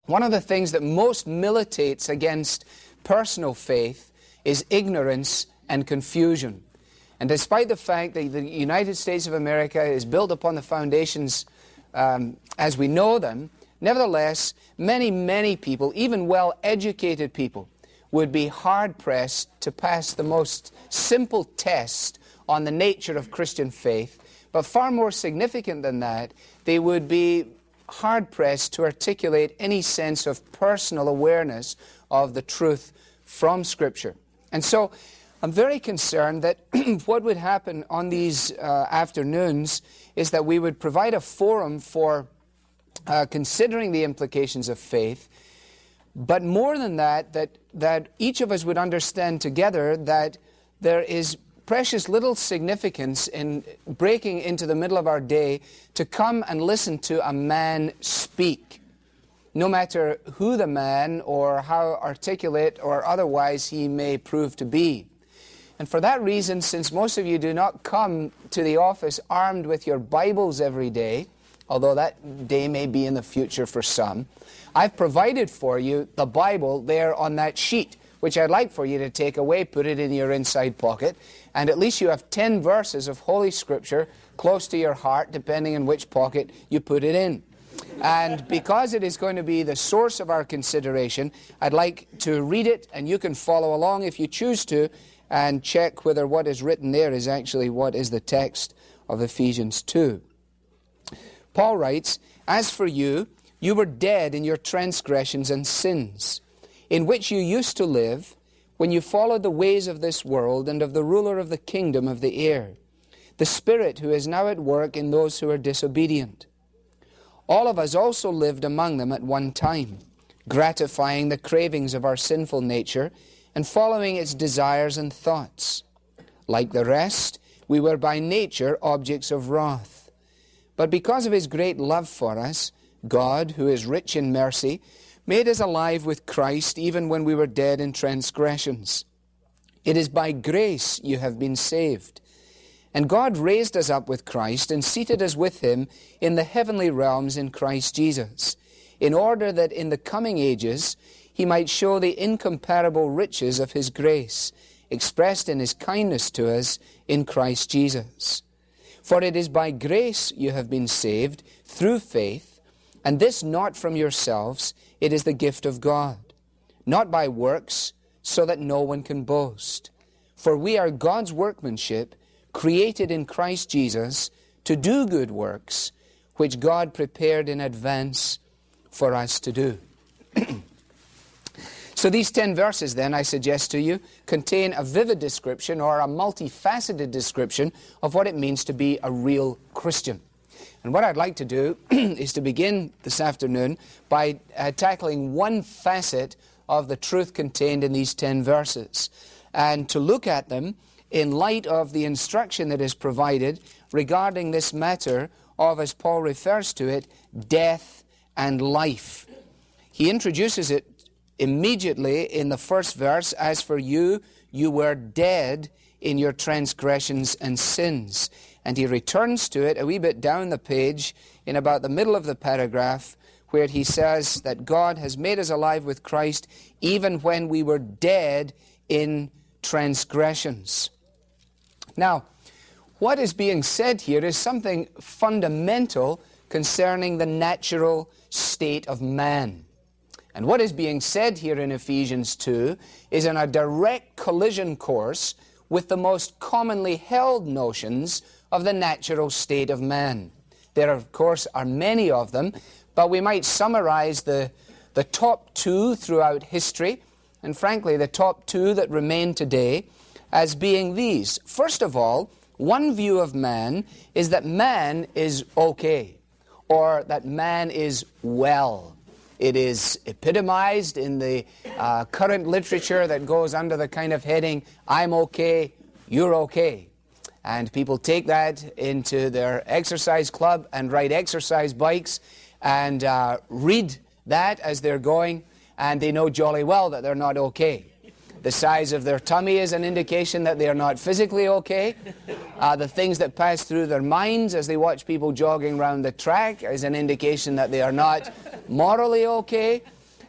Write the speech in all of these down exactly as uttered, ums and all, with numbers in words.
One of the things that most militates against personal faith is ignorance and confusion. And despite the fact that the United States of America is built upon the foundations um, as we know them, nevertheless, many, many people, even well-educated people, would be hard-pressed to pass the most simple test on the nature of Christian faith. But far more significant than that, they would be hard-pressed to articulate any sense of personal awareness of the truth from Scripture. And so I'm very concerned that what would happen on these uh, afternoons is that we would provide a forum for uh, considering the implications of faith, but more than that, that, that each of us would understand together that there is precious little significance in breaking into the middle of our day to come and listen to a man speak, no matter who the man or how articulate or otherwise he may prove to be. And for that reason, since most of you do not come to the office armed with your Bibles every day, although that day may be in the future for some, I've provided for you the Bible there on that sheet, which I'd like for you to take away, put it in your inside pocket, and at least you have ten verses of Holy Scripture close to your heart, depending on which pocket you put it in. And because it is going to be the source of our consideration, I'd like to read it, and you can follow along if you choose to, and check whether what is written there is actually what is the text of Ephesians two. Paul writes, "As for you, you were dead in your transgressions and sins, in which you used to live when you followed the ways of this world and of the ruler of the kingdom of the air, the Spirit who is now at work in those who are disobedient. All of us also lived among them at one time, gratifying the cravings of our sinful nature and following its desires and thoughts. Like the rest, we were by nature objects of wrath. But because of His great love for us, God, who is rich in mercy, made us alive with Christ even when we were dead in transgressions. It is by grace you have been saved. And God raised us up with Christ and seated us with Him in the heavenly realms in Christ Jesus, in order that in the coming ages He might show the incomparable riches of His grace, expressed in His kindness to us in Christ Jesus. For it is by grace you have been saved, through faith, and this not from yourselves, it is the gift of God, not by works, so that no one can boast. For we are God's workmanship, created in Christ Jesus to do good works, which God prepared in advance for us to do." So these ten verses then, I suggest to you, contain a vivid description or a multifaceted description of what it means to be a real Christian. And what I'd like to do is to begin this afternoon by uh, tackling one facet of the truth contained in these ten verses, and to look at them in light of the instruction that is provided regarding this matter of, as Paul refers to it, death and life. He introduces it immediately in the first verse, "As for you, you were dead in your transgressions and sins." And he returns to it a wee bit down the page in about the middle of the paragraph, where he says that God has made us alive with Christ even when we were dead in transgressions. Now, what is being said here is something fundamental concerning the natural state of man. And what is being said here in Ephesians two is in a direct collision course with the most commonly held notions of the natural state of man. There, of course, are many of them, but we might summarize the, the top two throughout history, and frankly, the top two that remain today, as being these. First of all, one view of man is that man is okay, or that man is well. It is epitomized in the uh, current literature that goes under the kind of heading, "I'm okay, you're okay." And people take that into their exercise club and ride exercise bikes and uh, read that as they're going, and they know jolly well that they're not okay. The size of their tummy is an indication that they are not physically okay. Uh, the things that pass through their minds as they watch people jogging around the track is an indication that they are not morally okay.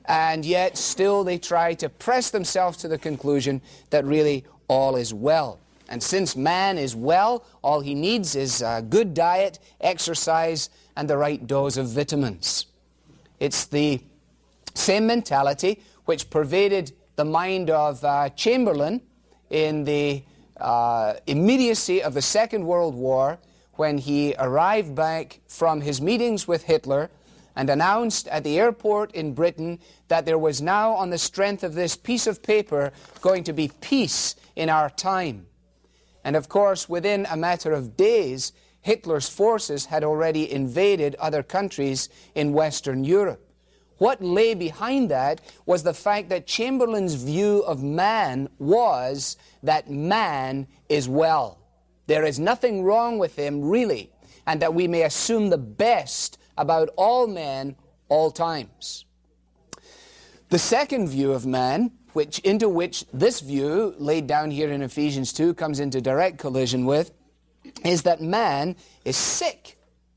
and yet still they try to press themselves to the conclusion that really all is well. And since man is well, all he needs is a good diet, exercise, and the right dose of vitamins. It's the same mentality which pervaded the mind of uh, Chamberlain in the uh, immediacy of the Second World War, when he arrived back from his meetings with Hitler and announced at the airport in Britain that there was now, on the strength of this piece of paper, going to be peace in our time. And of course, within a matter of days, Hitler's forces had already invaded other countries in Western Europe. What lay behind that was the fact that Chamberlain's view of man was that man is well. There is nothing wrong with him, really, and that we may assume the best about all men, all times. The second view of man, which into which this view, laid down here in Ephesians two, comes into direct collision with, is that man is sick,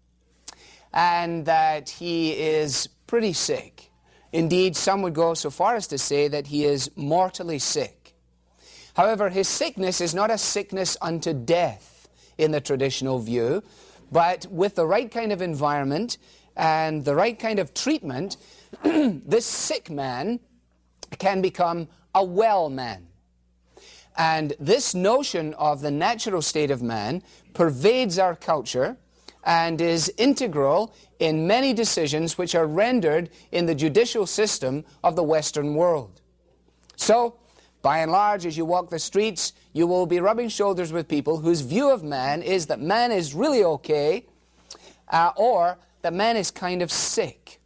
and that he is pretty sick. Indeed, some would go so far as to say that he is mortally sick. However, his sickness is not a sickness unto death in the traditional view, but with the right kind of environment and the right kind of treatment, this sick man can become a well man. And this notion of the natural state of man pervades our culture and is integral in many decisions which are rendered in the judicial system of the Western world. So, by and large, as you walk the streets, you will be rubbing shoulders with people whose view of man is that man is really okay, uh, or that man is kind of sick.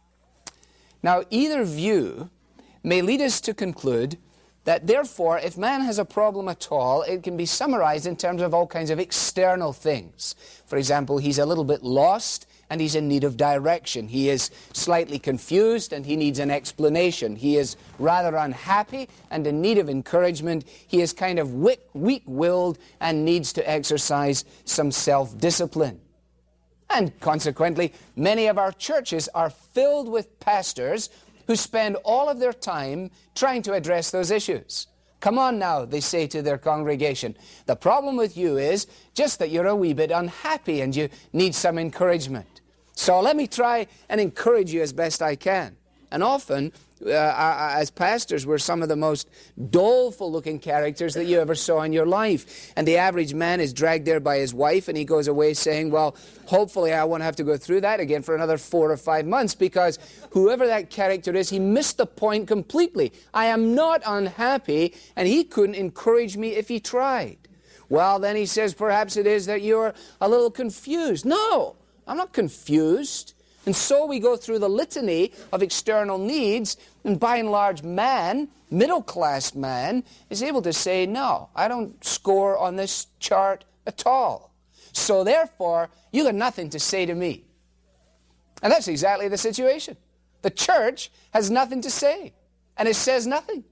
Now, either view may lead us to conclude that therefore, if man has a problem at all, it can be summarized in terms of all kinds of external things. For example, he's a little bit lost and he's in need of direction. He is slightly confused and he needs an explanation. He is rather unhappy and in need of encouragement. He is kind of weak-willed and needs to exercise some self-discipline. And consequently, many of our churches are filled with pastors who spend all of their time trying to address those issues. Come on now, they say to their congregation. The problem with you is just that you're a wee bit unhappy and you need some encouragement. So let me try and encourage you as best I can. And often, uh, as pastors, we're some of the most doleful-looking characters that you ever saw in your life. And the average man is dragged there by his wife, and he goes away saying, well, hopefully I won't have to go through that again for another four or five months, because whoever that character is, he missed the point completely. I am not unhappy, and he couldn't encourage me if he tried. Well, then he says, perhaps it is that you're a little confused. No, I'm not confused. And so we go through the litany of external needs, and by and large man, middle-class man, is able to say, no, I don't score on this chart at all. So therefore, you got nothing to say to me. And that's exactly the situation. The church has nothing to say, and it says nothing.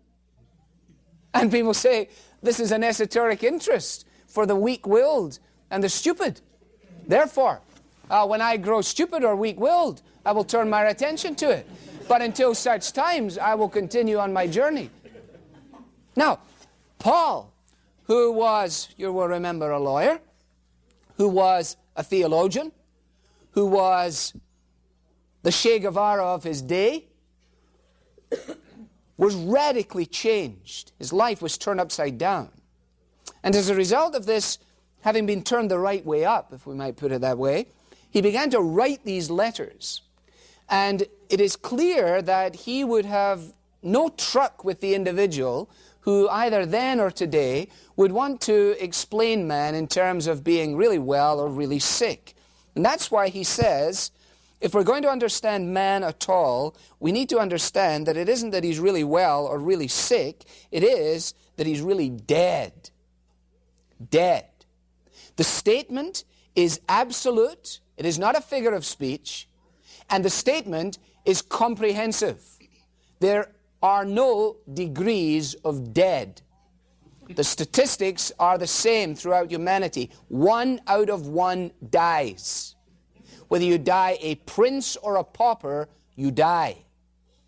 And people say, this is an esoteric interest for the weak-willed and the stupid. Therefore, Uh, when I grow stupid or weak-willed, I will turn my attention to it. But until such times, I will continue on my journey. Now, Paul, who was, you will remember, a lawyer, who was a theologian, who was the Che Guevara of his day, was radically changed. His life was turned upside down. And as a result of this, having been turned the right way up, if we might put it that way, he began to write these letters. And it is clear that he would have no truck with the individual who either then or today would want to explain man in terms of being really well or really sick. And that's why he says, if we're going to understand man at all, we need to understand that it isn't that he's really well or really sick, it is that he's really dead. Dead. The statement is absolute. It is not a figure of speech, and the statement is comprehensive. There are no degrees of dead. The statistics are the same throughout humanity. One out of one dies. Whether you die a prince or a pauper, you die.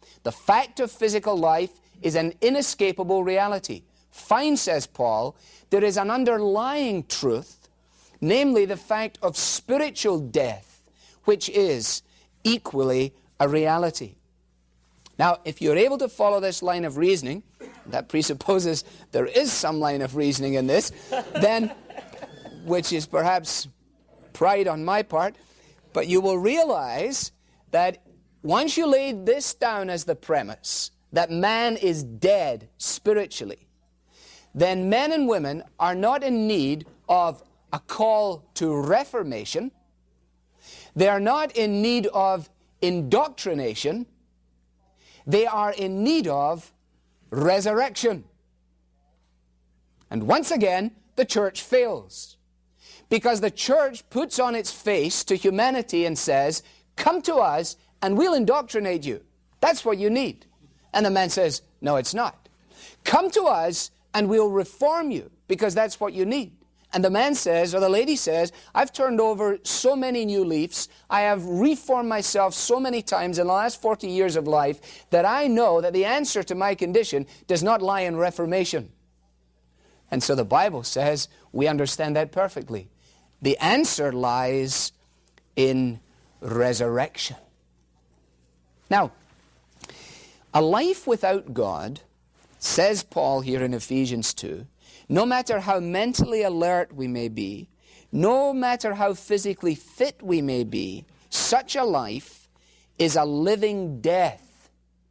The fact of physical life is an inescapable reality. Fine, says Paul, there is an underlying truth, namely the fact of spiritual death, which is equally a reality. Now, if you're able to follow this line of reasoning, that presupposes there is some line of reasoning in this, then, which is perhaps pride on my part, but you will realize that once you lay this down as the premise, that man is dead spiritually, then men and women are not in need of a call to reformation. They are not in need of indoctrination. They are in need of resurrection. And once again, the church fails. Because the church puts on its face to humanity and says, come to us and we'll indoctrinate you. That's what you need. And the man says, no, it's not. Come to us and we'll reform you, because that's what you need. And the man says, or the lady says, I've turned over so many new leaves, I have reformed myself so many times in the last forty years of life, that I know that the answer to my condition does not lie in reformation. And so the Bible says, we understand that perfectly. The answer lies in resurrection. Now, a life without God, says Paul here in Ephesians two, no matter how mentally alert we may be, no matter how physically fit we may be, such a life is a living death.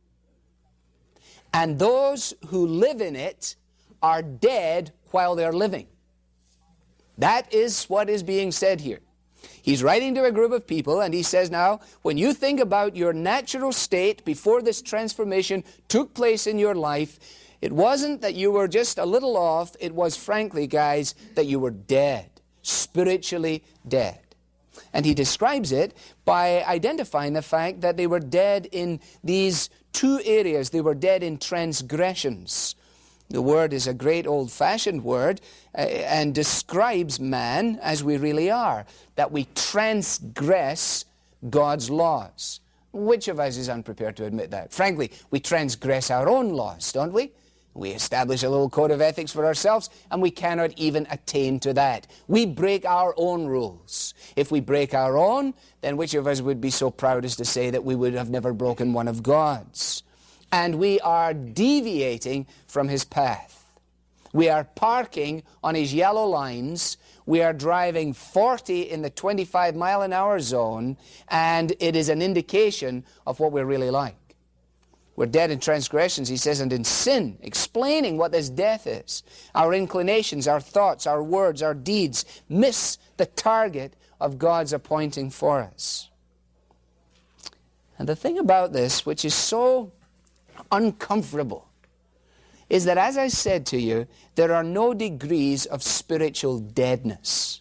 And those who live in it are dead while they're living. That is what is being said here. He's writing to a group of people, and he says, now, when you think about your natural state before this transformation took place in your life, it wasn't that you were just a little off. It was, frankly, guys, that you were dead, spiritually dead. And he describes it by identifying the fact that they were dead in these two areas. They were dead in transgressions. The word is a great old-fashioned word uh, and describes man as we really are, that we transgress God's laws. Which of us is unprepared to admit that? Frankly, we transgress our own laws, don't we? We establish a little code of ethics for ourselves, and we cannot even attain to that. We break our own rules. If we break our own, then which of us would be so proud as to say that we would have never broken one of God's? And we are deviating from His path. We are parking on His yellow lines. We are driving forty in the twenty-five mile an hour zone, and it is an indication of what we're really like. We're dead in transgressions, he says, and in sin, explaining what this death is. Our inclinations, our thoughts, our words, our deeds miss the target of God's appointing for us. And the thing about this, which is so uncomfortable, is that, as I said to you, there are no degrees of spiritual deadness.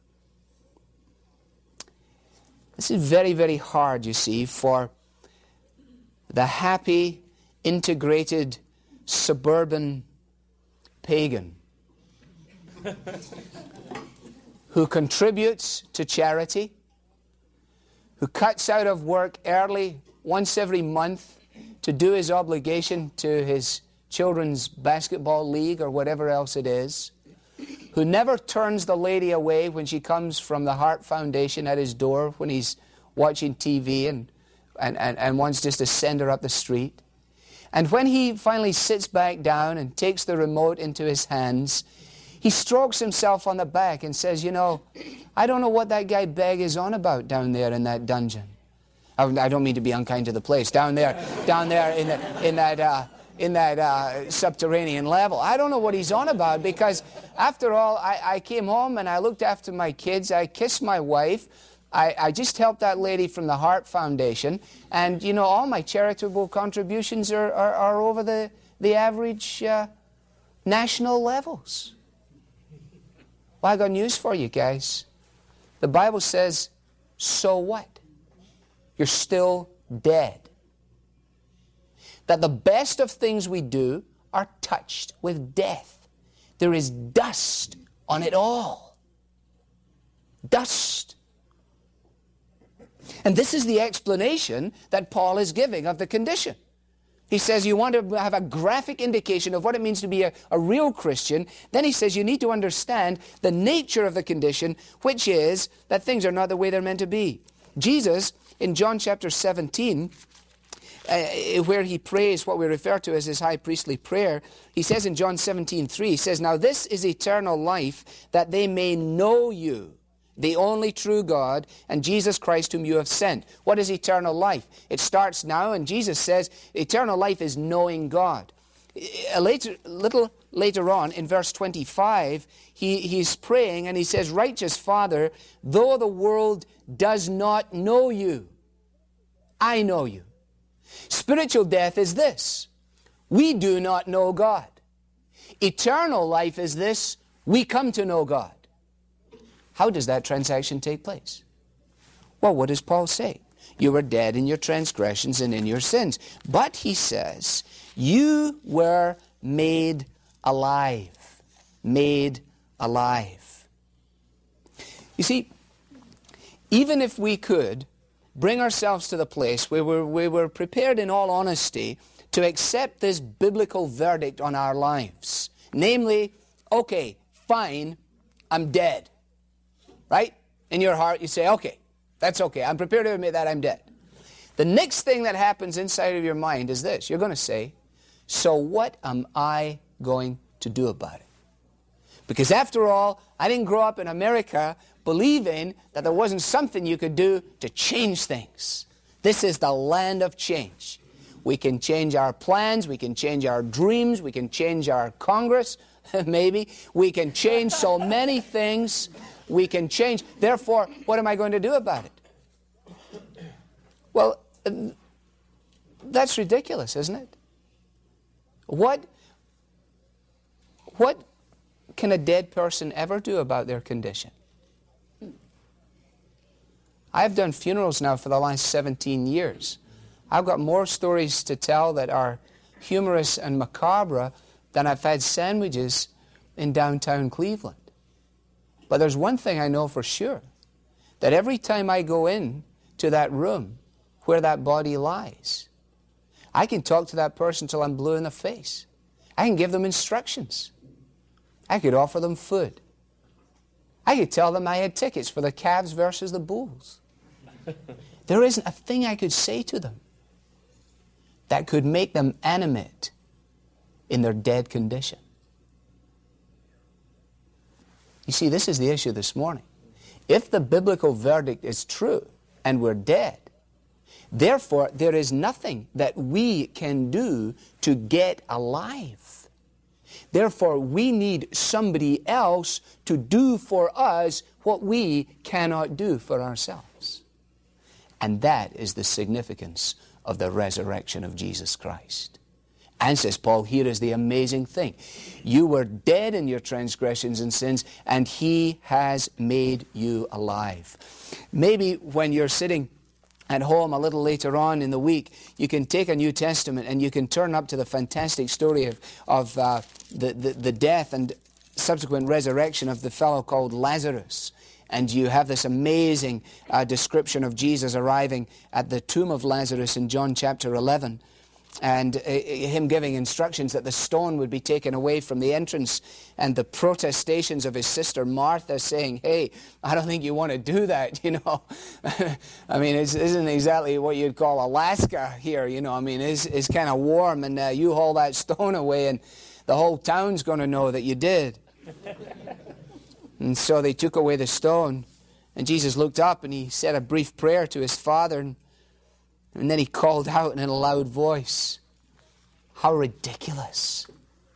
This is very, very hard, you see, for the happy, integrated, suburban pagan who contributes to charity, who cuts out of work early once every month to do his obligation to his children's basketball league or whatever else it is, who never turns the lady away when she comes from the Heart Foundation at his door when he's watching T V and And, and, and wants just to send her up the street. And when he finally sits back down and takes the remote into his hands, he strokes himself on the back and says, you know, I don't know what that guy Begg is on about down there in that dungeon. I, I don't mean to be unkind to the place. Down there, down there in, the, in that, uh, in that uh, subterranean level. I don't know what he's on about, because after all, I, I came home and I looked after my kids. I kissed my wife. I, I just helped that lady from the Heart Foundation, and, you know, all my charitable contributions are, are, are over the, the average uh, national levels. Well, I got news for you guys. The Bible says, so what? You're still dead. That the best of things we do are touched with death. There is dust on it all. Dust. And this is the explanation that Paul is giving of the condition. He says you want to have a graphic indication of what it means to be a, a real Christian. Then he says you need to understand the nature of the condition, which is that things are not the way they're meant to be. Jesus, in John chapter seventeen, uh, where he prays what we refer to as his high priestly prayer, he says in John seventeen three, he says, "Now this is eternal life, that they may know you, the only true God, and Jesus Christ whom you have sent." What is eternal life? It starts now, and Jesus says eternal life is knowing God. A later, little later on, in verse twenty-five, he, he's praying, and he says, "Righteous Father, though the world does not know you, I know you." Spiritual death is this: we do not know God. Eternal life is this: we come to know God. How does that transaction take place? Well, what does Paul say? You were dead in your transgressions and in your sins. But, he says, you were made alive. Made alive. You see, even if we could bring ourselves to the place where we're, we were prepared in all honesty to accept this biblical verdict on our lives, namely, okay, fine, I'm dead. Right? In your heart, you say, okay, that's okay. I'm prepared to admit that I'm dead. The next thing that happens inside of your mind is this. You're going to say, so what am I going to do about it? Because after all, I didn't grow up in America believing that there wasn't something you could do to change things. This is the land of change. We can change our plans. We can change our dreams. We can change our Congress, maybe. We can change so many things. We can change. Therefore, what am I going to do about it? Well, that's ridiculous, isn't it? What, what can a dead person ever do about their condition? I've done funerals now for the last seventeen years. I've got more stories to tell that are humorous and macabre than I've had sandwiches in downtown Cleveland. But there's one thing I know for sure, that every time I go in to that room where that body lies, I can talk to that person till I'm blue in the face. I can give them instructions. I could offer them food. I could tell them I had tickets for the Cavs versus the Bulls. There isn't a thing I could say to them that could make them animate in their dead condition. You see, this is the issue this morning. If the biblical verdict is true and we're dead, therefore there is nothing that we can do to get alive. Therefore we need somebody else to do for us what we cannot do for ourselves. And that is the significance of the resurrection of Jesus Christ. And, says Paul, here is the amazing thing. You were dead in your transgressions and sins, and He has made you alive. Maybe when you're sitting at home a little later on in the week, you can take a New Testament and you can turn up to the fantastic story of, of uh, the, the, the death and subsequent resurrection of the fellow called Lazarus. And you have this amazing uh, description of Jesus arriving at the tomb of Lazarus in John chapter eleven. And uh, him giving instructions that the stone would be taken away from the entrance, and the protestations of his sister Martha saying, hey, I don't think you want to do that, you know. I mean, it isn't exactly what you'd call Alaska here, you know. I mean, it's, it's kind of warm, and uh, you haul that stone away and the whole town's going to know that you did. And so they took away the stone, and Jesus looked up and he said a brief prayer to his Father, and And then he called out in a loud voice, how ridiculous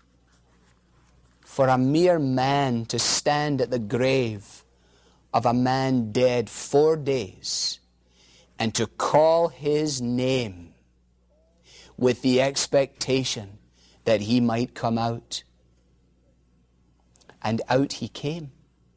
for a mere man to stand at the grave of a man dead four days and to call his name with the expectation that he might come out. And out he came.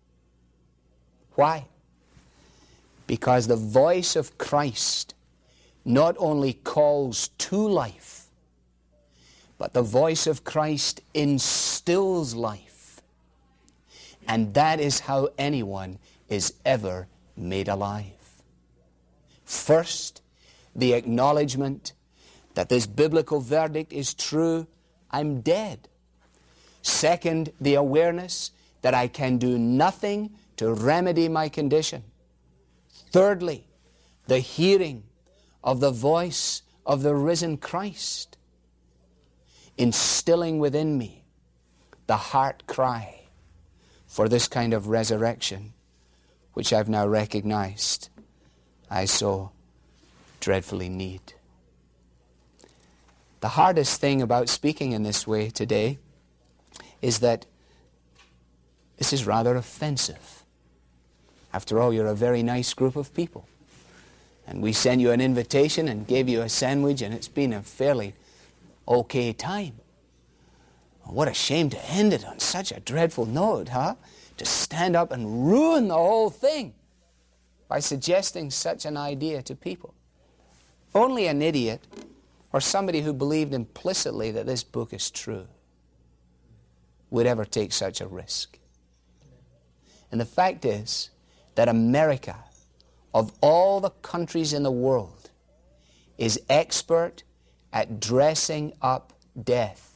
Why? Because the voice of Christ not only calls to life, but the voice of Christ instills life. And that is how anyone is ever made alive. First, the acknowledgement that this biblical verdict is true, I'm dead. Second, the awareness that I can do nothing to remedy my condition. Thirdly, the hearing of the voice of the risen Christ, instilling within me the heart cry for this kind of resurrection, which I've now recognized I so dreadfully need. The hardest thing about speaking in this way today is that this is rather offensive. After all, you're a very nice group of people. And we sent you an invitation and gave you a sandwich, and it's been a fairly okay time. What a shame to end it on such a dreadful note, huh? To stand up and ruin the whole thing by suggesting such an idea to people. Only an idiot or somebody who believed implicitly that this book is true would ever take such a risk. And the fact is that America, of all the countries in the world, is expert at dressing up death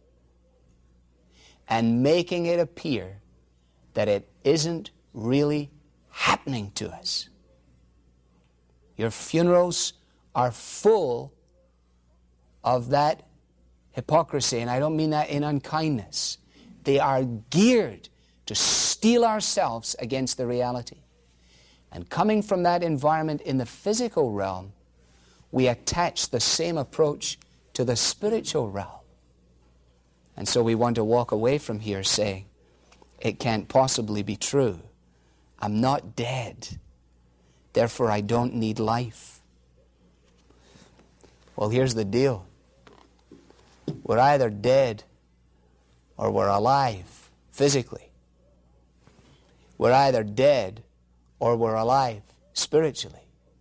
and making it appear that it isn't really happening to us. Your funerals are full of that hypocrisy, and I don't mean that in unkindness. They are geared to steel ourselves against the reality. And coming from that environment in the physical realm, we attach the same approach to the spiritual realm. And so we want to walk away from here saying, it can't possibly be true. I'm not dead. Therefore, I don't need life. Well, here's the deal. We're either dead or we're alive physically. We're either dead or we're alive spiritually.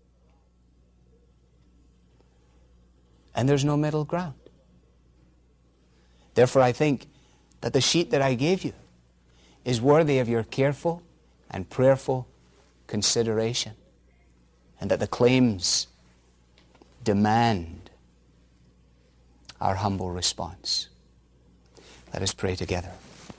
And there's no middle ground. Therefore, I think that the sheet that I gave you is worthy of your careful and prayerful consideration, and that the claims demand our humble response. Let us pray together.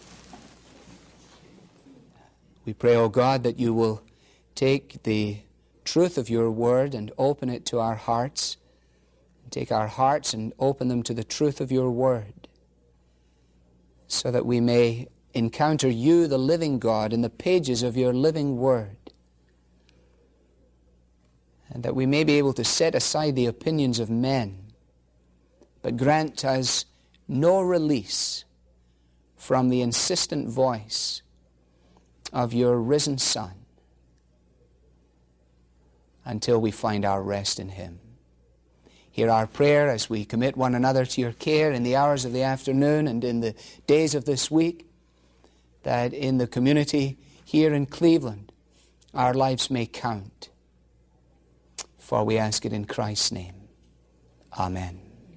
We pray, O God, that you will take the truth of your word and open it to our hearts. Take our hearts and open them to the truth of your word, so that we may encounter you, the living God, in the pages of your living word, and that we may be able to set aside the opinions of men, but grant us no release from the insistent voice of your risen Son until we find our rest in him. Hear our prayer as we commit one another to your care in the hours of the afternoon and in the days of this week, that in the community here in Cleveland, our lives may count. For we ask it in Christ's name. Amen.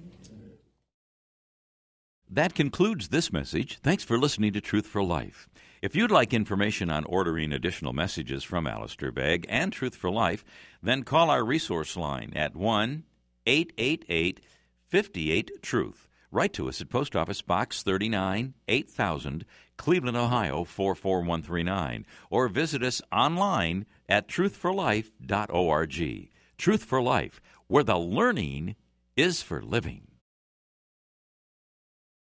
That concludes this message. Thanks for listening to Truth for Life. If you'd like information on ordering additional messages from Alistair Begg and Truth for Life, then call our resource line at one eight eight eight, five eight, truth. Write to us at Post Office Box thirty-nine, eight thousand, Cleveland, Ohio, four four one three nine, or visit us online at truth for life dot org. Truth for Life, where the learning is for living.